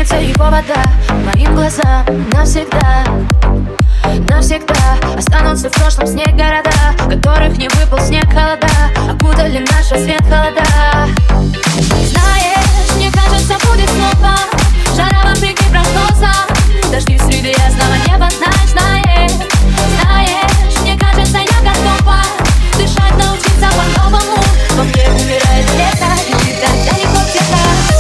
изменится его вода моим глазам навсегда. Навсегда останутся в прошлом снег города, которых не выпал снег, холода окутали наш рассвет холода. Знаешь, мне кажется, будет снова жара вопреки прогнозам, дожди среди ясного неба, знаешь, мне кажется, я готова дышать, научиться по-новому. Во мне умирает лето, и ты так далеко где-то.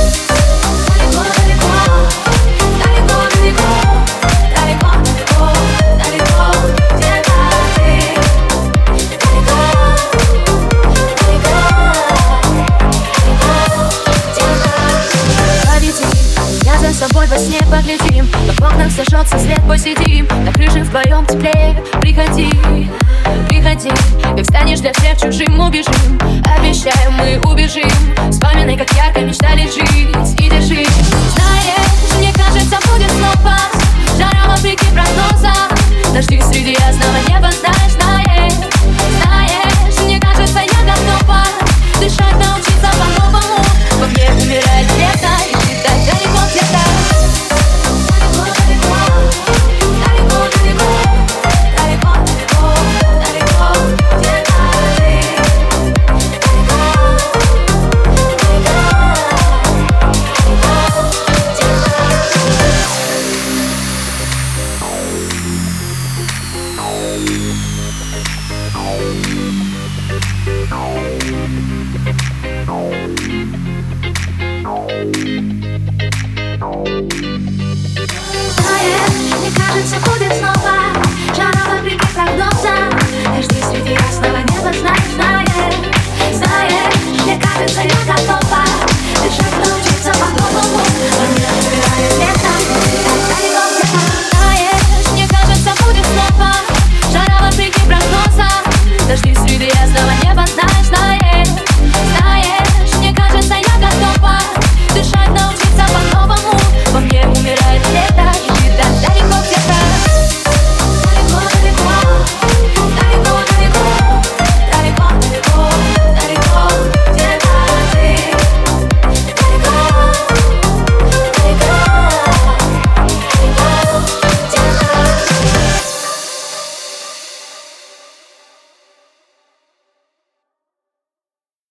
С тобой во сне поглядим, как в окнах зажжется свет, посидим на крыше вдвоем теплее. Приходи, как станешь для всех чужим, убежим. Обещаю, мы убежим. Вспоминай, как ярко мечтали жить, и держи. Знаешь, мне кажется, будет снова жара вопреки прогнозам, дожди среди ясного неба.